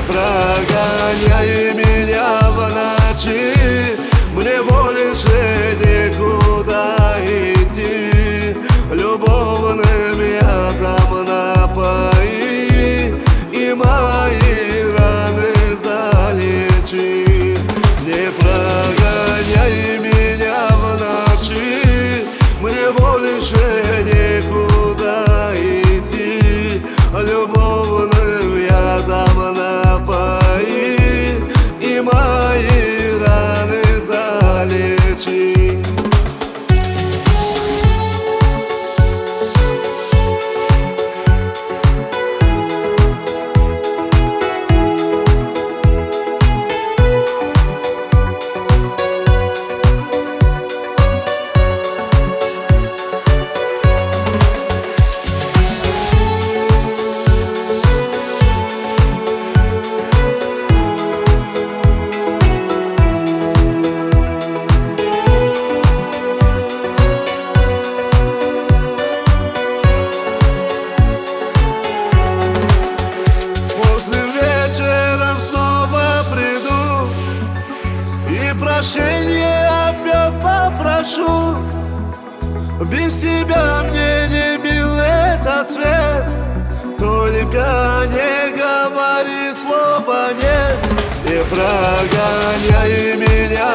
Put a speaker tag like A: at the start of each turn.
A: прогоняй меня в ночи, мне больше никуда идти. Любовным ядом напои и мои раны залечи. Не прогоняй меня в ночи, мне больше никуда идти. Любовным ядом напои и мои раны залечи. Прощения опять попрошу. Без тебя мне не мил этот свет. Только не говори слова нет. Не прогоняй меня